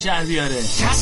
شهر بیاره.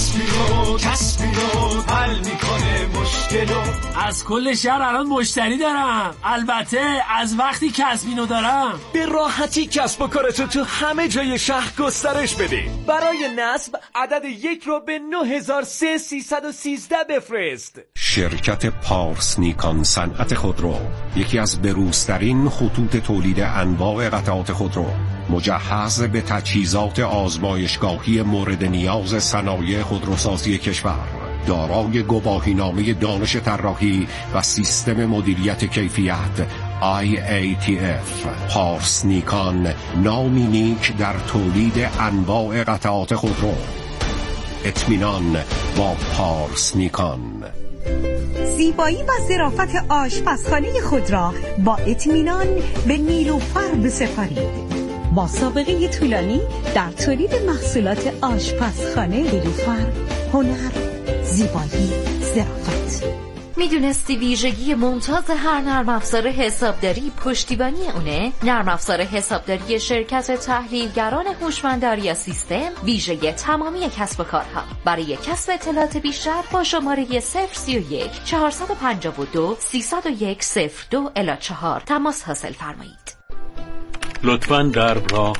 کسبیرو حل میکنه مشکلو. از کل شهر الان مشتری دارم. البته از وقتی کسبینو دارم. به راحتی کسب و کارتو تو همه جای شهر گسترش بده. برای نصب عدد 1 رو به 9313 بفرست. شرکت پارس نیکان صنعت خودرو، یکی از بروزترین خطوط تولید انواع قطعات خودرو، مجهز به تجهیزات آزمایشگاهی مورد نیاز صنایع خودروسازی کشور، دارای گواهینامه دانش طراحی و سیستم مدیریت کیفیت IATF. پارس نیکان، نامی نیک در تولید انواع قطعات خودرو. اطمینان با پارس نیکان. زیبایی و ظرافت آشپزخانه خود را با اطمینان به نیلوفر بسپارید. با سابقه طولانی در تولید محصولات آشپزخانه نیلوفر، هنر، زیبایی، ظرافت. میدونستی ویژگی ممتاز هر نرم افزار حسابداری پشتیبانی اونه؟ نرم افزار حسابداری شرکت تحلیلگران هوشمند داریا سیستم ویژگی تمامی کسب و کارها. برای کسب اطلاعات بیشتر با شماره 031 452 301 02 الی 4 تماس حاصل فرمایید. لطفاً درب را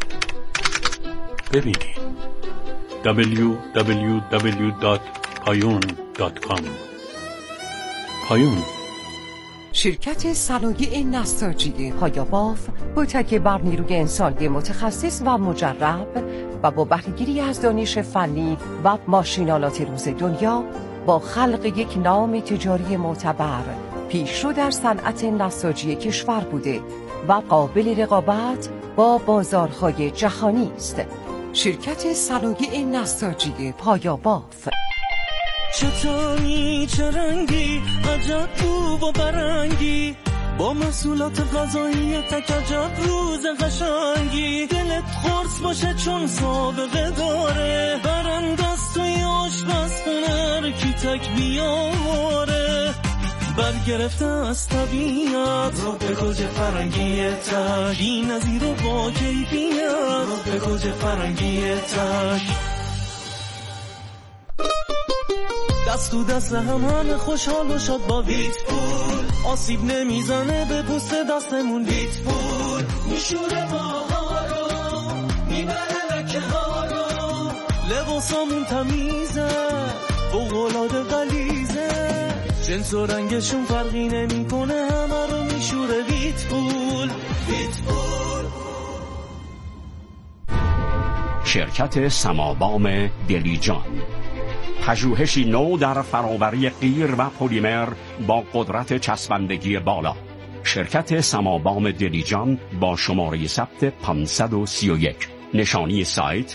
ببینید. www.payun.com. پایون. شرکت صنایع نساجی پایاباف با تکیه بر نیروی انسانی متخصص و مجرب و با بهره‌گیری از دانش فنی و ماشینالات روز دنیا با خلق یک نام تجاری معتبر پیشرو در صنعت نساجی کشور بوده و قابل رقابت با بازارهای جهانی است. شرکت صنایع نساجی پایاباف. چطوری چه رنگی عجب خوب و برنگی با محصولات غذایی تک عجب روز قشنگی دلت خورس باشه چون سابقه داره برندست توی آشپزخونه کی تک بیاره برگرفته از طبیعت رو به گوجه فرنگی تک بی نظیر و با کیفیت رو به گوجه فرنگی تک دست تو دست همه خوشحال و شاد با ویت فود آسیب نمیزنه به پوست دستمون ویت فود میشوره ماها رو میبره لکه ها رو لباسامون تمیزه فوق‌العاده غلیظه جنس و رنگشون فرقی نمیکنه همه رو میشوره ویت فود. شرکت سمابام دلیجان، پژوهشی نو در فراوری قیر و پلیمر با قدرت چسبندگی بالا. شرکت سمابام دلیجان با شماره ثبت 531. نشانی سایت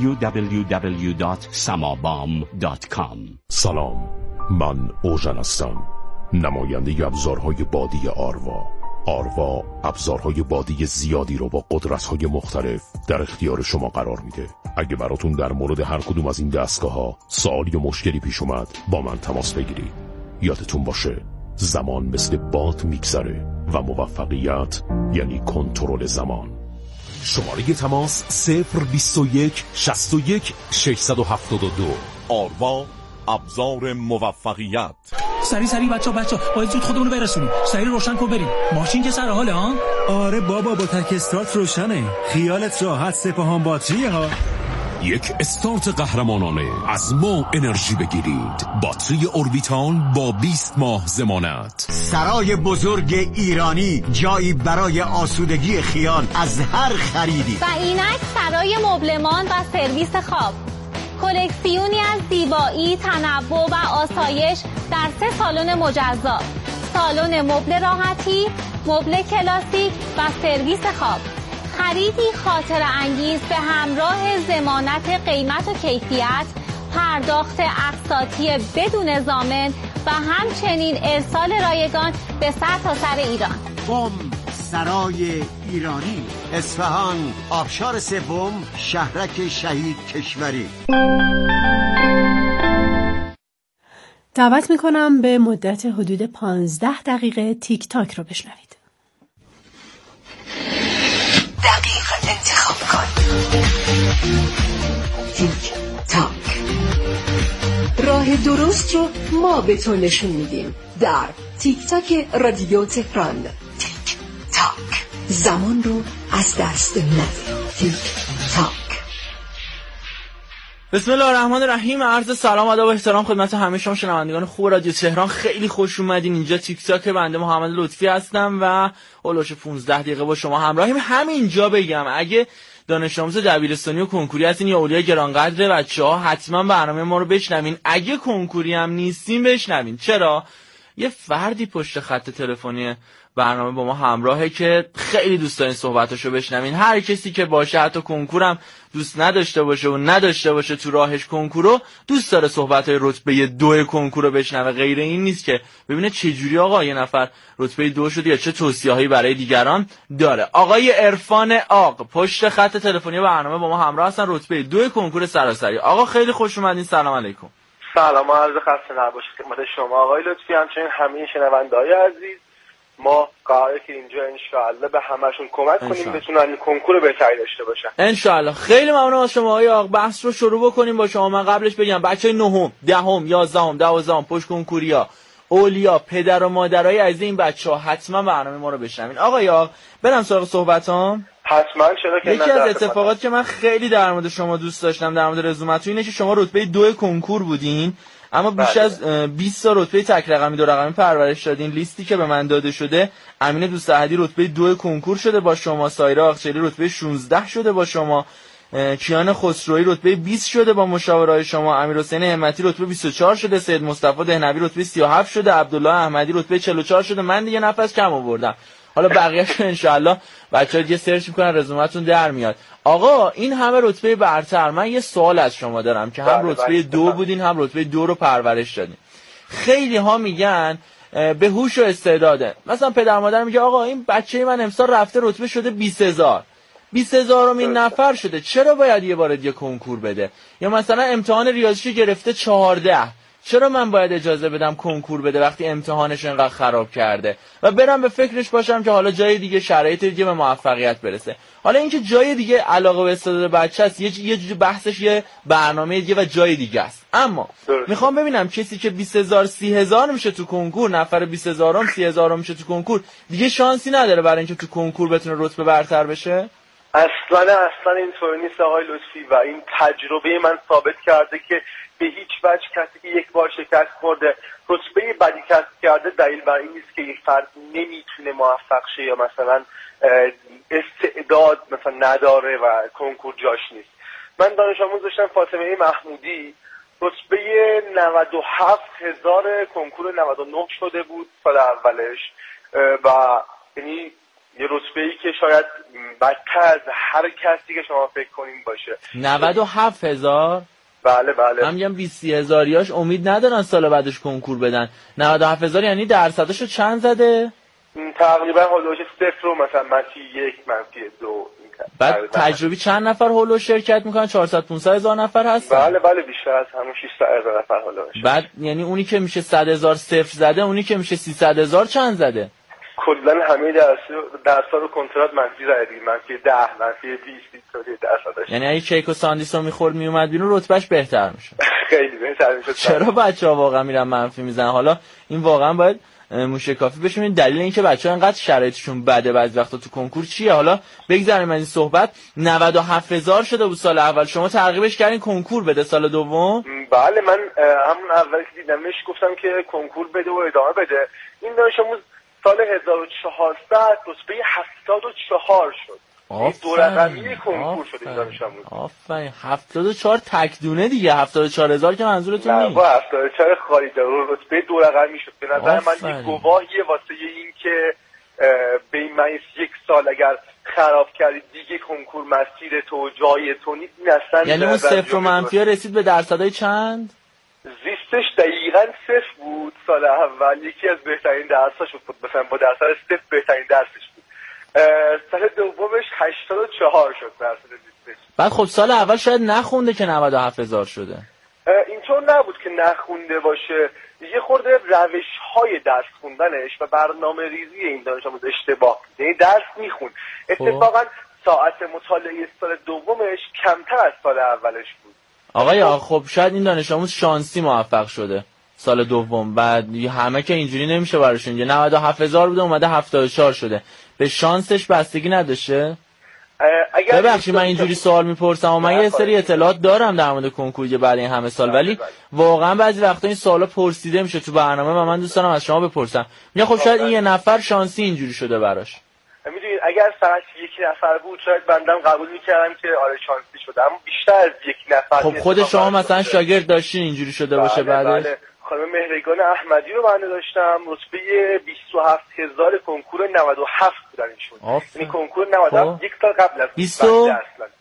www.samabam.com. سلام، من اوژن هستم، نماینده ابزارهای بادی آروا. آروا ابزارهای بادی زیادی رو با قدرت‌های مختلف در اختیار شما قرار میده. اگه براتون در مورد هر کدوم از این دستگاه‌ها سوالی و مشکلی پیش اومد با من تماس بگیرید. یادتون باشه زمان مثل باد میگذره و موفقیت یعنی کنترل زمان. شماره تماس 021 61 672. آروا، ابزار موفقیت. سری بچا باید زود خودمونو برسونیم. سری روشن کن بریم. ماشین که سر حاله ها؟ آره بابا، با تک استارت روشنه. خیالت راحت، سپاهان باتریه ها. یک استارت قهرمانانه. از ما انرژی بگیرید. باتری اوربیتال با 20 ماه ضمانت. سرای بزرگ ایرانی، جایی برای آسودگی خیال از هر خریدی. و اینک سرای مبلمان و سرویس خواب، کلکسیونی از زیبایی، تنوع و آسایش در 3 سالن مجزا: سالن مبل راحتی، مبل کلاسیک و سرویس خواب. خریدی خاطر انگیز به همراه ضمانت قیمت و کیفیت، پرداخت اقساطی بدون ضامن و همچنین ارسال رایگان به سرتاسر ایران. سرای ایرانی، اصفهان، آبشار سوم، شهرک شهید کشوری. دعوت میکنم به مدت حدود 15 دقیقه تیک تاک رو بشنوید. دقیق انتخاب کن. تیک راه درست رو ما به تو نشون میدیم در تیک تاک رادیو تهران. تیک تاک، زمان رو از دست نده. تیک تاک. بسم الله الرحمن الرحیم. عرض سلام ادب و احترام خدمت همه شما شنوندگان خوب رادیو تهران. خیلی خوش اومدین. اینجا تیک تاک بنده محمد لطفی هستم و اولش 15 دقیقه با شما همراهیم. همینجا بگم اگه دانش آموز دبیرستانی و کنکوری هستین یا اولیای گرانقدر بچه‌ها حتما برنامه ما رو بشنوین. اگه کنکوری هم نیستین بشنوین. چرا؟ یه فردی پشت خط تلفنی برنامه با ما همراهه که خیلی دوست دارین صحبتاشو بشنوین. هر کسی که باشه، حتی کنکورم دوست نداشته باشه و نداشته باشه تو راهش کنکورو، دوست داره صحبتای رتبه 2 کنکورو بشنوه. غیر این نیست که ببینه چه جوری آقا یه نفر رتبه 2 شده یا چه توصیه‌هایی برای دیگران داره. آقای عرفان آق پشت خط تلفنی برنامه با ما همراه هستن، رتبه 2 کنکور سراسری. آقا خیلی خوش اومدین. سلام علیکم. سلام و عرض خسته نباشید خدمت شما آقای لطفی، همچنین همه شنونده‌های عزیز. ما قراره که اینجا انشاءالله به همشون کمک کنیم بتونن کنکور بهتری داشته باشن انشاءالله. خیلی ممنونم از شما آقای آق. بحث رو شروع بکنیم با شما. من قبلش بگم بچهای 9ام، 10ام، 11ام، 12ام پشت کنکوریا، اولیا، پدر و مادرای عزیز این بچه‌ها حتما برنامه ما رو بشنوین. آقای آق برم سراغ صحبتام. حتما. چرا که یکی از اتفاقاتی که من خیلی در مورد شما دوست داشتم در مورد رزومتون اینه که شما رتبه 2 کنکور بودین، اما بیش از 20 تا رتبه تک رقمی 2 رقمی پرورش دادین. لیستی که به من داده شده امین دوست احدی رتبه 2 کنکور شده با شما، سایره آقچلی رتبه 16 شده با شما، کیان خسروی رتبه 20 شده با مشاورای شما، امیرحسین همتی رتبه 24 شده، سید مصطفی دهنوی رتبه 37 شده، عبدالله احمدی رتبه 44 شده. من دیگه نفس کم آوردم. حالا بقیه‌اش انشالله بچه‌ها دیگه سرچ می‌کنن رزومتون در میاد. آقا این همه رتبه برتر، من یه سوال از شما دارم که هم رتبه 2 بودین هم رتبه 2 رو پرورش دادین. خیلی ها میگن به هوش و استعداده. مثلا پدر مادر میگه آقا این بچه من امسال رفته رتبه شده 20000 20000مین نفر شده، چرا باید یه بار دیگه کنکور بده؟ یا مثلا امتحان ریاضیشو گرفته 14، چرا من باید اجازه بدم کنکور بده وقتی امتحانش انقدر خراب کرده و برم به فکرش باشم که حالا جای دیگه شرایط دیگه به موفقیت برسه. حالا اینکه جای دیگه علاقه به استعداد بچه است یه جوری بحثش یه برنامه دیگه و جای دیگه است. اما میخوام ببینم کسی که 20000 30000 میشه تو کنکور، نفر 20000م 30000 میشه تو کنکور، دیگه شانسی نداره برای اینکه تو کنکور بتونه رتبه برتر بشه؟ اصلا اینطوری نیست آقای لطفی و این تجربه من ثابت کرده که به هیچ وجه کسی که یک بار شکست خورده رتبه بدی کسب کرده دلیل بر این نیست که یک فرد نمیتونه موفق شه یا مثلا استعداد مثلا نداره و کنکور جاش نیست. من دانش آموز داشتم فاطمه محمودی، رتبه 97000 کنکور 99 شده بود سال اولش و یعنی یه رتبه‌ای که شاید بدتر از هر کسی که شما فکر کنین باشه. 97000؟ بله. من میگم 20000یاش امید ندارن سال بعدش کنکور بدن. 97000 یعنی درصدشو چند زده؟ تقریبا هولوش 0 مثلا منفی 1 منفی 2. بعد تجربی چند نفر هولو شرکت میکنن؟ 400-500 هزار نفر هستن؟ بله بیشتر از همون 600,000 نفر هولوش. بعد یعنی اونی که میشه 100,000 صفر زده، اونی که میشه 300,000 چند زده؟ کلا همه درس‌ها رو کنترات منفی زدی، منفی 10 منفی 20 درصدش. یعنی اگه کیک و ساندویچ رو میخورد میومد بیرون رتبهش بهتر میشه. خیلی بهتر میشه. چرا بچه‌ها واقعا میرن منفی میزنن؟ حالا این واقعا باید موشکافی بشه. این دلیل اینکه بچه‌ها انقدر شرایطشون بده بعضی وقتا تو کنکور چیه؟ حالا بگذاریم از این صحبت. 97000 شده بود سال اول، شما ترغیبش کردین کنکور بده سال دوم؟ بله من همون اول که دیدمش گفتم که کنکور بده و ادامه بده. این دانش آموز سال 1400 رتبه 74 شد. دو رقمی کنکور شد این دانش آموز. آفرین. 74 تک دونه دیگه. 74000 که منظورتون نیست؟ نه 74 خالیده رتبه 2 رقمی شد. به نظر من یک گواهیه واسه این که به این معنی 1 سال اگر خراب کردی دیگه کنکور مسیر تو جای تو نیست. یعنی اون صفر و منفی رسید به درصدای چند؟ زیستش دقیقاً 0 بود سال اول. یکی از بهترین درساش بود، مثلا با درصد 0 بهترین درسش بود. سال دومش 84 شد درصد زیستش. بعد خب سال اول شاید نخونده که 97000 شده. اینطور نبود که نخونده باشه، یه خورده روش‌های درس خوندنش و برنامه ریزی این دانش آموز اشتباه بود. یعنی درس میخوند، اتفاقاً ساعت مطالعه سال دومش کمتر از سال اولش بود. آقای خب شاید این دانش آموز شانسی موفق شده سال دوم، بعد همه که اینجوری نمیشه براشون. 97000 بوده اومده 74 شده، به شانسش بستگی نداشته؟ ببخشید من اینجوری سوال میپرسم و من یه سری اطلاعات دارم در مورد کنکور بعد این همه سال، ولی واقعا بعضی وقتا این سوالا پرسیده میشه تو برنامه و من دوست دارم از شما بپرسم. میگم خب شاید این یه نفر شانسی اینجوری شده براش. میدونید اگر فقط یک نفر بود شاید بندم قبول میکردم که آره شانسی شده، اما بیشتر از یک نفر. خب خود شما مثلا شاگرد داشتین اینجوری شده باشه بعدش؟ خانم مهرگان احمدی رو من داشتم، رتبه 27000 کنکور 97 بودن ایشون. یعنی کنکور 97 یک سال قبل از 27000.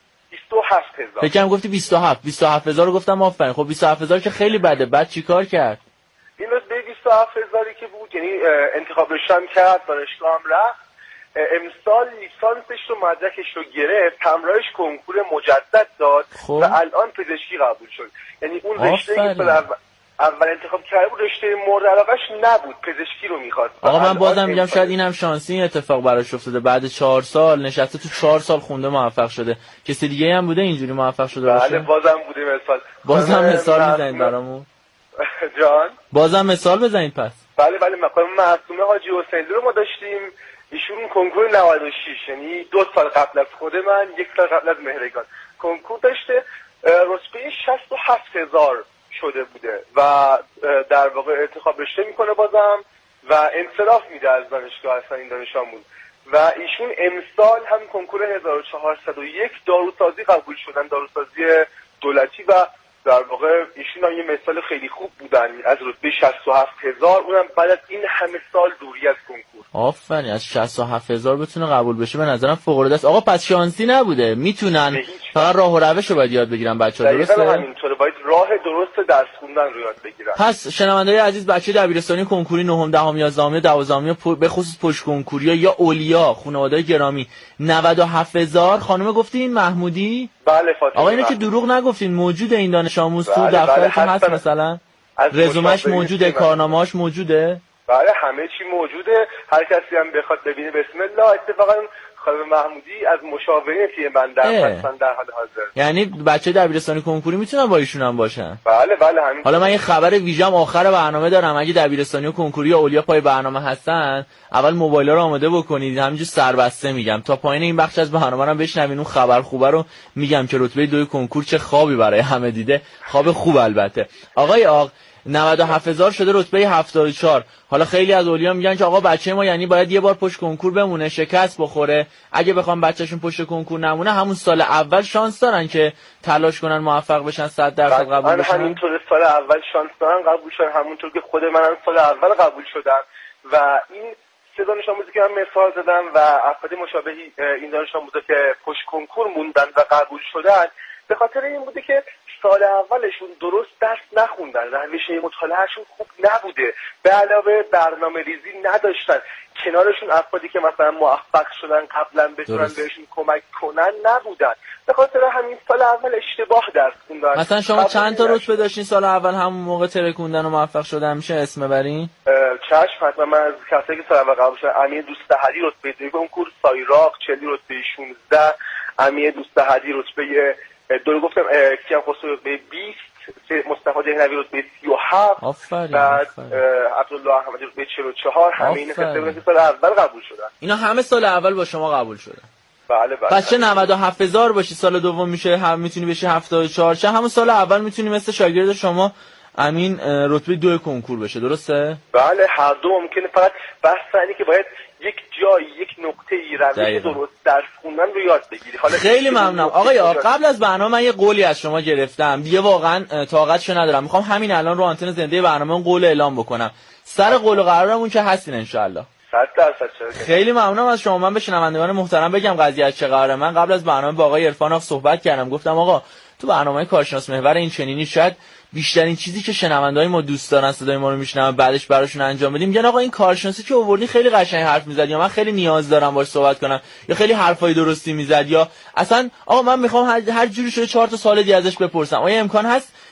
فکرم گفتی 27000 رو گفتم آفرین. خب 27000 که خیلی بده، بعد چیکار کرد؟ این رتبه 27000 که بود یعنی انتخاب رشته کرد، دانشگاه هم رفت، امسال لیسانسش رو مدرکش رو گرفت، همراهش کنکور مجدد داد و الان پزشکی قبول شد. یعنی اون رشته که اول انتخاب کرده بود رشته مورد علاقه‌اش نبود، پزشکی رو می‌خواست. آقا من بازم میگم شاید اینم شانسی اتفاق براش افتاده، بعد 4 سال نشسته تو 4 سال خونده موفق شده. کسی دیگه هم بوده اینجوری موفق شده باشه؟ بله بازم بوده مثال. بازم مثال میزنید برامون؟ جان بازم مثال بزنید پس. بله مثلا معصومه حاجی حسینی رو ما داشتیم، ایشون کنکور 96 یعنی 2 سال قبل از خود من، 1 سال قبل از مهرگان کنکور داشته، رتبه 67000 شده بوده و در واقع انتخاب رشته میکنه بازم و انصراف میده از دانشگاه اصلا این دانش آموز و ایشون امسال هم کنکور 1401 داروسازی قبول شدن، داروسازی دولتی و در واقع ایشون یه مثال خیلی خوب بودن از رتبه 67000 اونم بعد از این همه سال دوری از کنکور. آفرین، از 67000 بتونه قبول بشه به نظرم فوق العاده است. آقا پس شانسی نبوده، میتونن فقط راه و روش رو باید یاد بگیرن بچه‌ها، درسته؟ همینطوره، باید راه درست درس خوندن رو یاد بگیرن. پس شنونده‌های عزیز، بچه دبیرستانی کنکوری 9ام 10ام 11ام 12ام به خصوص پشت کنکوری یا اولیا خانواده‌های گرامی 97000 خانم گفتین محمودی؟ بله فاطمه. آقا اینو که دروغ نگفتین، موجوده این دانش آموز تو دفترتون هست مثلا؟ رزومش موجوده، کارنامه‌اش موجوده؟ بله همه چی موجوده، هر کسی هم بخواد ببینه بسم الله. اتفاقا خانم محمودی از مشاورین تیم من در حال حاضر، یعنی بچه دبیرستانی کنکوری میتونن با ایشون هم باشن؟ بله همین. حالا من یه خبر ویژه‌ام آخر برنامه دارم، اگه دبیرستانی و کنکوری یا اولیا پای برنامه هستن اول موبایل رو آماده بکنید، همینجوری سربسته میگم تا پایین این بخش از برنامه رو بشنوین. اون خبر خوبه رو میگم که رتبه 2 کنکور چه خوابی برای همه دیده، خواب خوب البته. آقای 97000 شده رتبه 74. حالا خیلی از اولیا میگن که آقا بچه ما یعنی باید یه بار پشت کنکور بمونه، شکست بخوره، اگه بخوام بچه‌شون پشت کنکور نمونه همون سال اول شانس دارن که تلاش کنن موفق بشن 100% قبول بشن. همینطور سال اول شانس دارن قبول شدن، همونطور که خود منم سال اول قبول شدم و این سه دانش آموزی که من مثال زدم و افراد مشابه این دانش آموزا که پشت کنکور موندن و قبول شدن به خاطر این بوده که سال اولشون درست درس نخوندن، روش مطالعهشون خوب نبوده، به علاوه برنامه ریزی نداشتن، کنارشون افرادی که مثلا موفق شدن قبلا بتونن بهشون کمک کنن نبودن، به خاطر همین سال اول اشتباه درس خوندن. مثلا شما چند تا رتبه داشتین سال اول همون موقع ترکوندن و موفق شدن؟ میشه اسم ببرین؟ چشم حتما. من از کسایی که سال اول قبول شدن امیر دوستحری رتبه 2 کنکور، سایراق چلی رتبه 16، امیر دوستحری رتبه 2 گفتم، کیان خسرو رتبه 20، مصطفی دهنوی رتبه 37، بعد عبدالله احمدی رتبه 44. همین کسایی که سال اول قبول شدن. اینا همه سال اول با شما قبول شدن؟ بله. پس چه 97000 باشی سال دوم میشه میتونی بشی 74، چه همون سال اول میتونی مثل شاگرد شما امین رتبه 2 کنکور بشه، درسته؟ بله هر دو ممکنه، فقط بحث اینه که باید یک جایی یک نقطه‌ای روش درست درس خوندن رو یاد بگیری. حالا خیلی ممنونم آقای قبل از برنامه من یه قولی از شما گرفتم، دیگه واقعا طاقتشو ندارم، میخوام همین الان رو آنتن زنده برنامه اون قول اعلام بکنم. سر قول و قرارمون که هستین ان شاء الله. 100%. خیلی ممنونم از شما. من به شنوندگان محترم بگم قضیه از چه قراره. من قبل از برنامه با آقای عرفان آقا صحبت کردم، گفتم آقا تو برنامه کارشناس محور این چنینی شاید بیشترین چیزی که شنونده‌های ما دوست دارن صدای ما رو میشنون بعدش براشون انجام بدیم، میگن آقا این کارشناسی که آوردی خیلی قشنگ حرف میزد، یا من خیلی نیاز دارم باهاش صحبت کنم، یا خیلی حرفای درستی میزد، یا اصلا آقا من میخوام هر جوری شده 4 تا سال دیگه ازش بپرسم. آیا امکان هست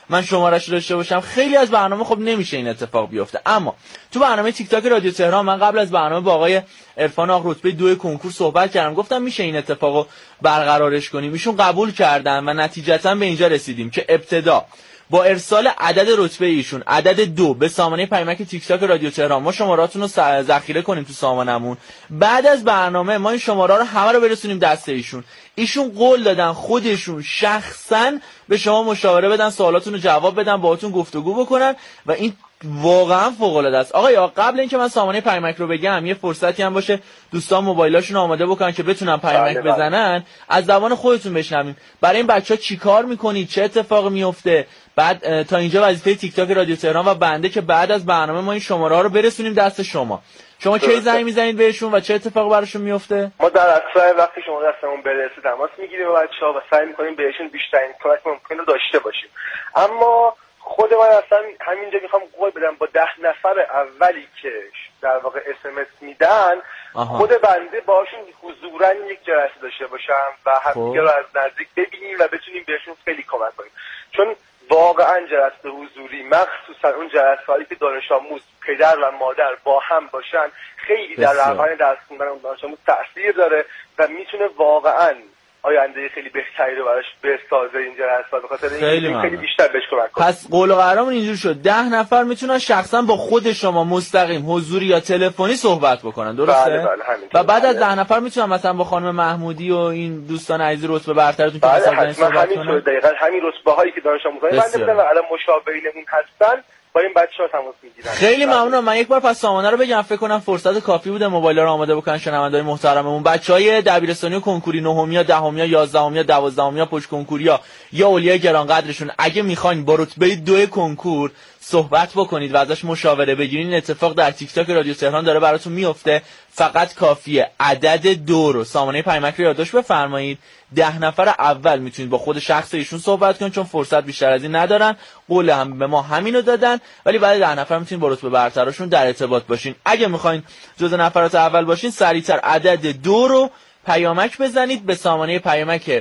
من شماره‌اش داشته باشم. خیلی از برنامه خب نمیشه این اتفاق بیفته. اما تو برنامه تیک تاک رادیو تهران من قبل از برنامه با آقای عرفان آق رتبه 2 کنکور صحبت کردم، گفتم میشه این اتفاقو برقرارش کنیم. ایشون قبول کردن و نتیجتا به اینجا رسیدیم که ابتدا با ارسال عدد رتبه ایشون عدد 2 به سامانه پیامک تیک تاک رادیو تهران ما شماراتون رو ذخیره کنیم تو سامانمون. بعد از برنامه ما این شماره رو همه رو برسونیم دست ایشون قول دادن خودشون شخصا به شما مشاوره بدن، سوالاتون رو جواب بدن، باهاتون گفتگو بکنن و این واقعا فوق العاده است. آقا قبل اینکه من سامانه پیامک رو بگم یه فرصتی هم باشه دوستان موبایلاشون آماده بکنن که بتونن پیامک بزنن، از زبان خودتون بشنویم. برای این بچه‌ها چیکار میکنید، چه اتفاقی میفته؟ بعد تا اینجا وظیفه تیک تاک رادیو تهران و بنده که بعد از برنامه ما این شماره ها رو برسونیم دست شما کی زنگ میزنید بهشون و چه اتفاقی براشون میفته؟ ما در اصل وقتی شما دستمون برسه تماس میگیریم با بچه‌ها و سعی میکنیم بهشون بیشترین کمک ممکن رو داشته باشیم. اما خود من اصلا همینجا میخوام قول بدم با 10 نفر اولی که در واقع SMS میدن خود بنده باشون حضوراً یک جلسه داشته باشم و همدیگه رو از نزدیک ببینیم و بتونیم بهشون خیلی کمک کنیم، چون واقعا جلسه حضوری مخصوصا اون جلسه‌هایی که دانش آموز پدر و مادر با هم باشن خیلی در روند درس خوندن اون دانش آموز تاثیر داره و میتونه واقعا آینده خیلی بهتری رو براش بسازه این جلسات، به خاطر اینکه خیلی بیشتر بهش کمک کنه. پس قول و قرارمون اینجوری شد 10 نفر میتونن شخصا با خود شما مستقیم حضوری یا تلفنی صحبت بکنن، درسته؟ بله و بعد از 10 نفر میتونن مثلا با خانم محمودی و این دوستان عزیز رتبه برترتون که مثلا صحبت کنن. دقیقاً همین رتبه‌هایی که دانش آموزای بنده بودن و الان مشاورینمون هستن با این بچه‌ها تماس میگیرن. خیلی ممنونم. من یک بار پس سامانه رو بگم، فکر کنم فرصت کافی بوده موبایل رو آماده بکنن شنونده‌های محترممون. بچهای دبیرستانی و کنکوری نهمیا، دهمیا، 11میا، 12میا، پشت کنکوریا یا اولیای گرانقدرشون اگه میخواین با رتبه 2 کنکور صحبت بکنید و ازش مشاوره بگیرین، این اتفاق در تیک تاک رادیو تهران داره براتون میفته. فقط کافیه عدد 2 رو سامانه پیامک رو یادداشت بفرمایید. 10 نفر اول میتونید با خود شخص ایشون صحبت کنید چون فرصت بیشتر از این ندارن، قول هم به ما همینو دادن، ولی بعد 10 نفر میتونید با رتبه برترشون در ارتباط باشین. اگه میخواین جزء نفرات اول باشین سریعتر عدد 2 رو پیامک بزنید به سامانه پیامک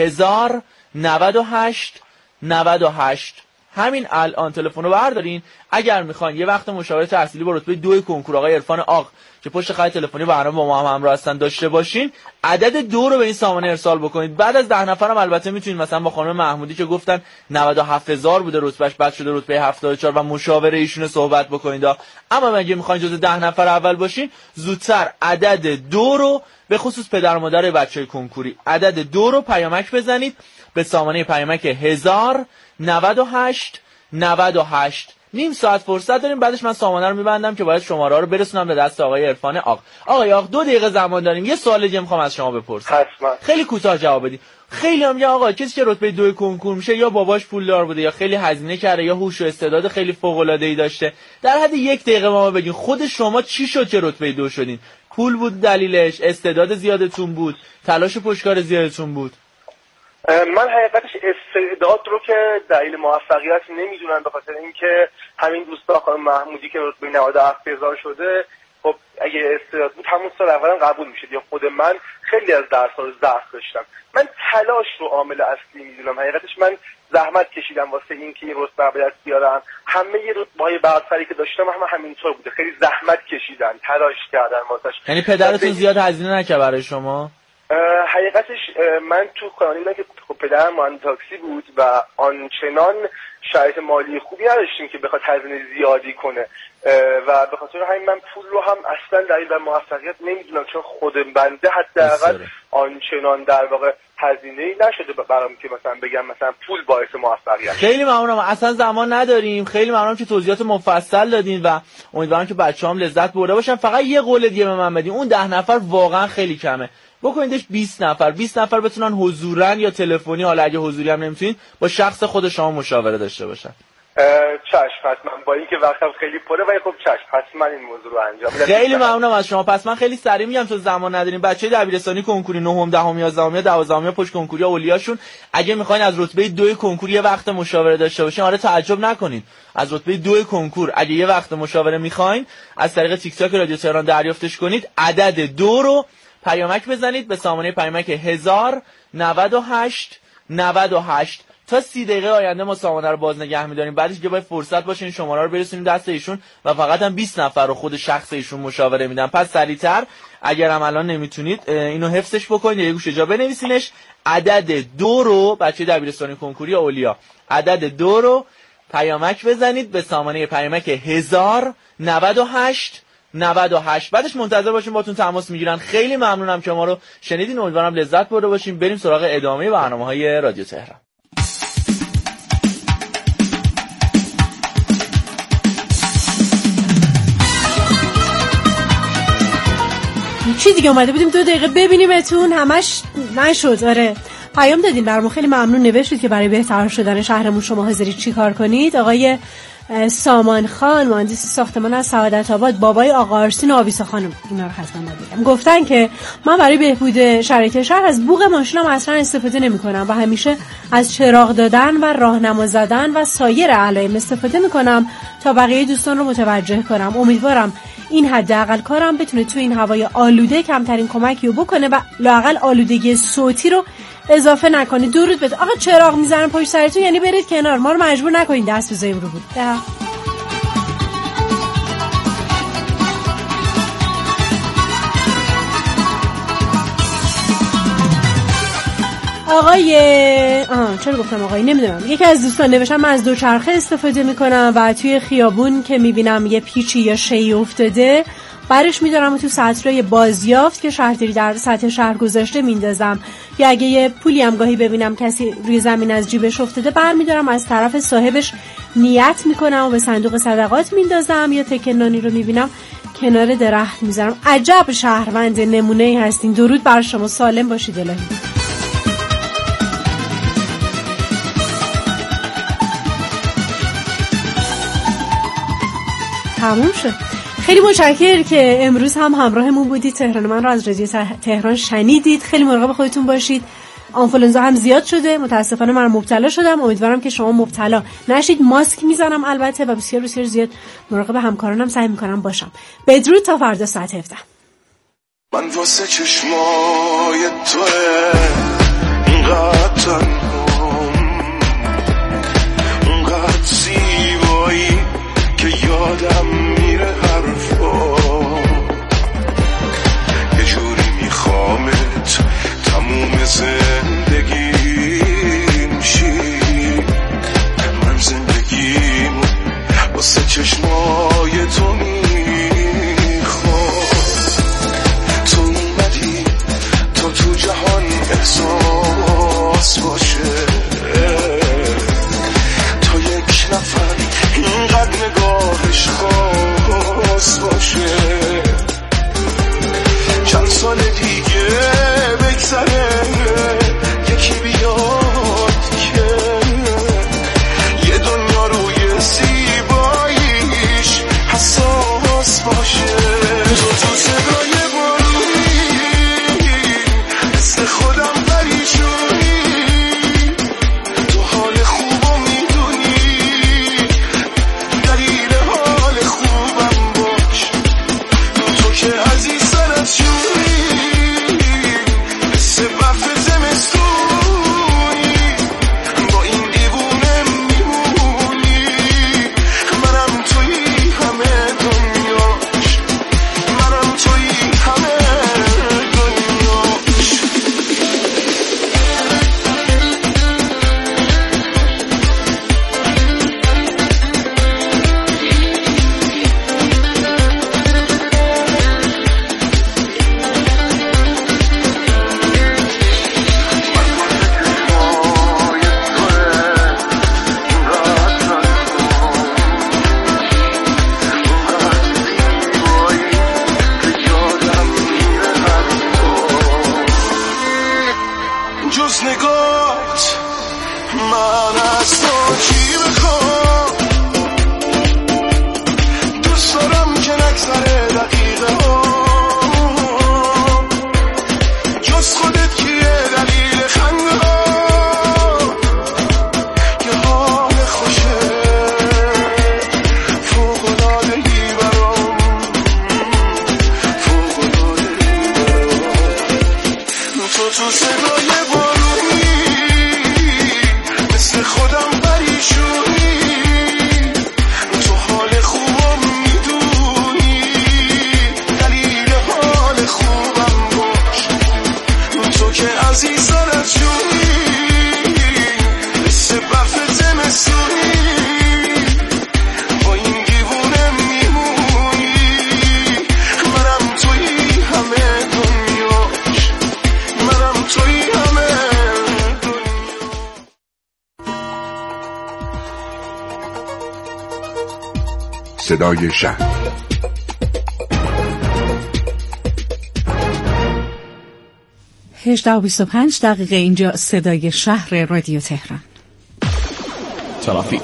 100098 همین الان تلفن رو بردارین. اگر میخواین یه وقت مشاوره تحصیلی با رتبه 2 کنکور آقای عرفان آق که پشت خط تلفنی برنامه با ما هم همراه هستن داشته باشین، عدد 2 رو به این سامانه ارسال بکنید. بعد از 10 نفرم البته میتونید مثلا با خانم محمودی که گفتن 97000 بوده رتبهش، بعد شده رتبه 74 و مشاوره ایشون صحبت بکنید. اما اگه میخواین جزء 10 نفر اول باشین زودتر عدد 2 رو به خصوص پدر و مادر بچهای کنکوری عدد 2 رو پیامک بزنید به سامانه پیامک 100098. نیم ساعت فرصت داریم، بعدش من سامانه رو میبندم که باید شماره ها رو برسونم به دست آقای عرفان آق. آقای آق 2 دقیقه زمان داریم، یه سوال دیگه میخوام از شما بپرسم. حتما. خیلی کوتاه جواب بدید. خیلی هم میگن آقا کسی که رتبه 2 کنکور میشه یا باباش پولدار بوده یا خیلی هزینه کرده یا هوش و استعداد خیلی فوق العاده ای داشته. در حد 1 دقیقه ما بگین خود شما چی شد که رتبه 2 شدین؟ پول بود دلیلش، استعداد زیادتون بود، تلاش پشتکار زیادتون بود؟ من حقیقتش استعداد رو که دلیل موفقیت نمیدونم، به خاطر اینکه همین دوستا خانم محمودی که رتبه 97000 شده، خب اگه استعداد بود همون سال اولا قبول میشد، یا خود من خیلی از درس‌ها رو ضعف داشتم. من تلاش رو عامل اصلی میدونم. حقیقتش من زحمت کشیدم واسه اینکه این رتبه به دست بیارم. همه رتبه‌های برتری که داشتم همینطور بوده، خیلی زحمت کشیدن، تلاش کردن واسش. یعنی پدرتون زیاد هزینه نکرد برای شما؟ حقیقتش من تو خانواده بودم که پدرم مهندس تاکسی بود و آنچنان شرایط مالی خوبی نداشتیم که بخواد هزینه زیادی کنه و به خاطر همین من پول رو هم اصلا دلیل بر موفقیت نمیدونم، چون خود بنده حداقل آنچنان در واقع هزینه‌ای نشده برام که مثلا بگم مثلا پول باعث موفقیت. خیلی ممنونم، اصلا زمان نداریم. خیلی ممنونم که توضیحات مفصل دادین و امیدوارم که بچه‌هام لذت برده باشن. فقط یه قول دیگه به من بدین، اون 10 نفر واقعا خیلی کمه، بکنیدش 20 نفر بتونن حضوراً یا تلفنی، حالا اگه حضوری هم نمیتونین با شخص خود شما مشاوره داشته باشن. چشم حتما، با اینکه وقتم خیلی پره ولی خب چشم حتما این موضوع رو انجام میدم. خیلی ممنونم از شما. پس من خیلی سریع میگم تو زمان نداریم. بچه‌ی دبیرستانی کنکوری 9ام 10ام 11ام 12ام پشت کنکوری اولیاشون اگه میخواین از رتبه 2 کنکور یه وقت مشاوره داشته باشین، آره تعجب نکنید. از رتبه 2 کنکور اگه یه وقت مشاوره میخواین از طریق تیک تاک رادیو تهران دریافتش کنید. عدد 2 رو پیامک بزنید به سامانه پیامک 100098 تا 30 دقیقه آینده ما سامانه رو باز نگه می‌داریم. بعدش که باید فرصت باشه این شماره رو برسونیم دست ایشون و فقط هم 20 نفر رو خود شخص ایشون مشاوره میدن. پس سریعتر اگر هم الان نمیتونید اینو حفظش بکنید، یه گوشه جا بنویسینش. عدد 2 رو بچه دبیرستانی کنکوری اولیا، عدد 2 رو پیامک بزنید به سامانه پیامک 1098. بعدش منتظر باشیم باتون تماس میگیرن. خیلی ممنونم که ما رو شنیدین، امیدوارم لذت برده باشیم. بریم سراغ ادامه برنامه‌های رادیو تهران. چی دیگه اومده بودیم 2 دقیقه ببینیمتون، همش نشد. آره پیام دادین برامون، خیلی ممنون. نوشتید که برای بهتر شدن شهرمون شما حاضرید چی کار کنید. آقای سامان خان مهندس ساختمان از سعادت آباد، بابای آقا آرسین آویسا خانم، اینا رو حتما بگم، گفتن که من برای بهبود شرایط شهر از بوق ماشینم اصلا استفاده نمی‌کنم و همیشه از چراغ دادن و راهنما زدن و سایر علائم استفاده می‌کنم تا بقیه دوستان رو متوجه کنم. امیدوارم این حداقل کارم بتونه تو این هوای آلوده کمترین کمکی رو بکنه و لااقل آلودگی صوتی رو اضافه نکنید. درود بده. آقا چراغ میزنن پشت سرتون یعنی برید کنار، ما رو مجبور نکنید دست بزنیم رو بود. آقای چرا گفتم آقای نمیدونم، یکی از دوستان نوشتم من از دوچرخه استفاده میکنم و توی خیابون که میبینم یه پیچی یا شیء افتاده برش میدارم و تو سطرهای بازیافت که شهرداری در سطح شهر گذاشته میندازم، یا اگه یه پولی هم گاهی ببینم کسی روی زمین از جیبش افتاده برمیدارم از طرف صاحبش نیت میکنم و به صندوق صدقات میندازم، یا تکه نانی رو میبینم کنار درخت میذارم. عجب شهروند نمونه‌ای هستین. درود بر شما، سالم باشید الهی. تموم شد. خیلی متشکرم که امروز هم همراهمون بودید. تهران من رو از رادیو تهران شنیدید. خیلی مراقب خودتون باشید. آنفولانزا هم زیاد شده، متاسفانه من مبتلا شدم. امیدوارم که شما مبتلا نشید. ماسک میزنم البته و بسیار بسیار زیاد مراقب همکارانم سعی میکنم باشم. بدرود تا فردا ساعت 17. من واسه چشمای توه اینقدر تنهام، اونقدر زیبایی که یادم میره حرفا، یه جوری میخوامت تموم زندگیم شی. من زندگیم واسه چشمای تو میخوام. تو اومدی تا تو جهان احساس باشه، صدای شهر. هجده و 25 دقیقه اینجا صدای شهر رادیو تهران. ترافیک.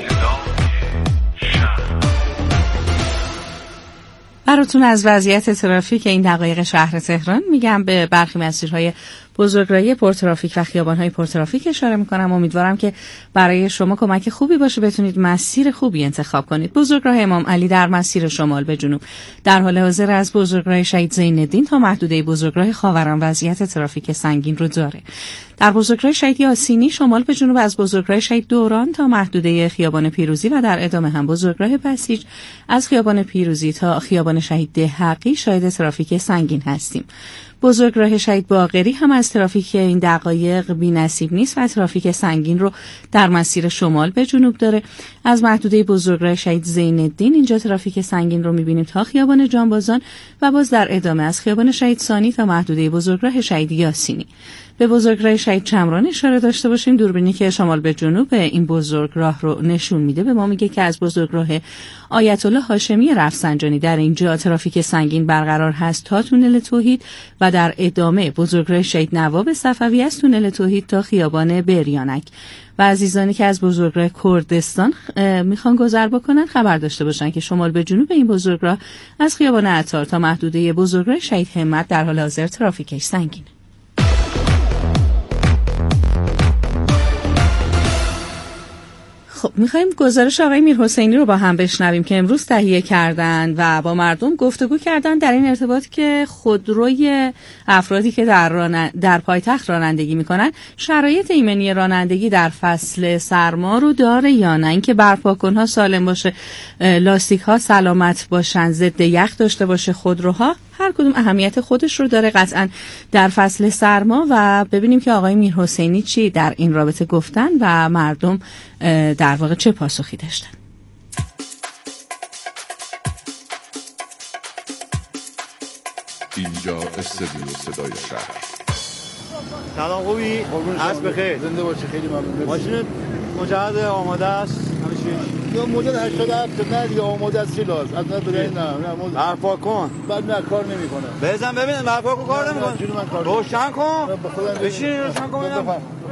براتون از وضعیت ترافیک این دقایق شهر تهران میگم. به برخی مسیرهای بزرگراهی پرترافیک و خیابان‌های پرترافیک اشاره می‌کنم. امیدوارم که برای شما کمک خوبی باشه، بتونید مسیر خوبی انتخاب کنید. بزرگراه امام علی در مسیر شمال به جنوب در حال حاضر از بزرگراه شهید زین‌الدین تا محدوده بزرگراه خاوران وضعیت ترافیک سنگین رو داره. در بزرگراه شهید یاسینی شمال به جنوب از بزرگراه شهید دوران تا محدوده خیابان پیروزی و در ادامه هم بزرگراه بسیج از خیابان پیروزی تا خیابان شهید دهقی شاهد ترافیک سنگین هستیم. بزرگراه شهید باقری هم از ترافیک این دقایق بی‌نصیب نیست و ترافیک سنگین رو در مسیر شمال به جنوب داره. از محدوده بزرگراه شهید زین‌الدین اینجا ترافیک سنگین رو می‌بینیم تا خیابان جانبازان و باز در ادامه از خیابان شهید ثانی تا محدوده بزرگراه شهید یاسینی. به بزرگراه شهید چمران اشاره داشته باشیم. دوربینی که شمال به جنوب این بزرگراه رو نشون میده به ما میگه که از بزرگراه آیت الله هاشمی رفسنجانی در اینجا ترافیک سنگین برقرار هست تا تونل توحید و در ادامه بزرگراه شهید نواب صفوی از تونل توحید تا خیابان بریانک. و عزیزانی که از بزرگراه کردستان میخوان گذر بکنن خبر داشته باشن که شمال به جنوب این بزرگراه از خیابان عطار تا محدوده بزرگراه شهید همت در حال حاضر ترافیکش سنگینه. خب میخوایم گزارش آقای میرحسینی رو با هم بشنویم که امروز تهیه کردن و با مردم گفتگو کردن در این ارتباط که خودروی افرادی که در پایتخت رانندگی میکنن شرایط ایمنی رانندگی در فصل سرما رو داره یا نه، اینکه برپاکن‌ها سالم باشه، لاستیک‌ها سلامت باشن، ضد یخ داشته باشه خودروها، هر کدوم اهمیت خودش رو داره قطعا در فصل سرما. و ببینیم که آقای میرحسینی چی در این رابطه گفتن و مردم در واقع چه پاسخی داشتن. اینجا استودیو صدای شهر. سلام، خوبی؟ عصر بخیر. زنده باشی. خیلی ممنون. ماشین مجهز آماده است؟ یا مدل 87 نه دیگه آماده است. چی لازم؟ از نه نه برپا کن. بعد نه کار نمیکنه. بزن ببینم برپا کن کار نمیکنه. روشن کن. بشین روشن کن ببینم.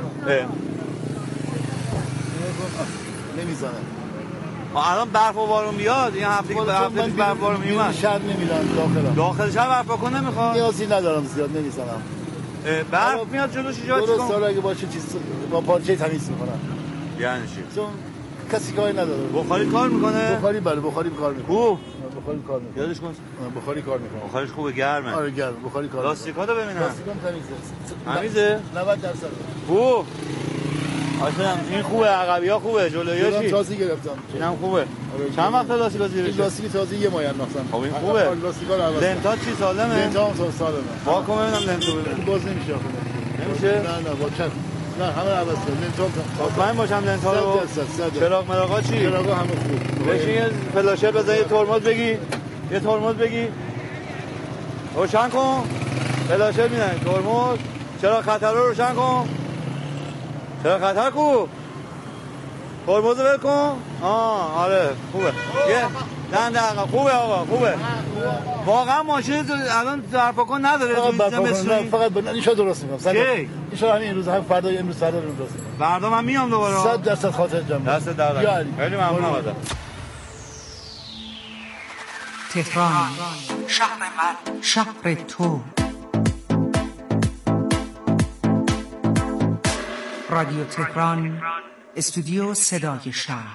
نمیزنه. الان برف و بارون بیاد، این هفته که برف و بارون میومد شهر نمیرم داخل شهر برپا کن نمیخواد. نیازی ندارم زیاد نمیزنم. برف میاد جلوش ایجاد درست سال اگه باشه چیز با پارچه تمیز میکنم. یعنی چی؟ چون کسی کاری نداره. بخاری کار میکنه؟ بخاری بله بخاری کار میکنه. بخاری کار میکنه. یادش کن بخاری کار میکنه. بخاریش خوبه گرمه. آره گرمه بخاری کار. لاستیکاتو ببینم. لاستیکام تمیزه. 90%. خوب. اصلا این خوبه، عقبی‌ها خوبه، جلویی‌ها چی؟ تازه گرفتم. اینم خوبه. چند وقت لاستیکا زیرشه؟ لاستیک تازه یه ماه انداختم. خب این خوبه. لاستیکا رو عوض. لنتا چی سالمه؟ لنتا هم سالمه. وا کن ببینم لنتو ببینم. باز نمیشه آخه. نمیشه؟ نه با چرخ. نه همه عوض کرد. لنتا مطمئن باشم لنتا رو. چراغ مراغا چی؟ چراغا همه خوب. بشین یه فلاشر بزن، یه ترمز بگی. یه ترمز بگی. روشن کن. فلاشر میدن. ترمز. چراغ خطر رو روشن کن. چراغ خطر کو؟ ترمز ول کن. آره خوبه. یه نه نه خوبه آقا خوبه. واقعا ماشین الان برپا کن نداره. فقط این شو درست میکنم. کی؟ ان شاء الله همین روز هم فردا امروز فردا درست میکنم. فردا من میام دوباره. 100% خاطر جمع. دست در خیلی ممنونم ازت. تهران شهر من، شهر تو. رادیو تهران، استودیو صدای شهر.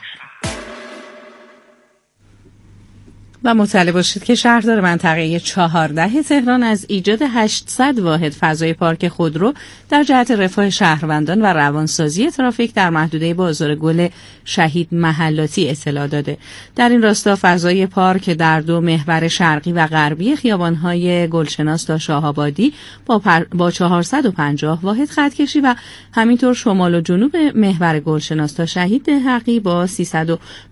و مطلع باشید که شهردار منطقه 14 تهران از ایجاد 800 واحد فضای پارک خودرو در جهت رفاه شهروندان و روانسازی ترافیک در محدوده بازار گل شهید محلاتی اطلاع داده. در این راستا فضای پارک در 2 محور شرقی و غربی خیابان‌های گلشناس تا شاه‌آبادی با 450 واحد خطکشی و همینطور شمال و جنوب محور گلشناس تا شهید دهقی با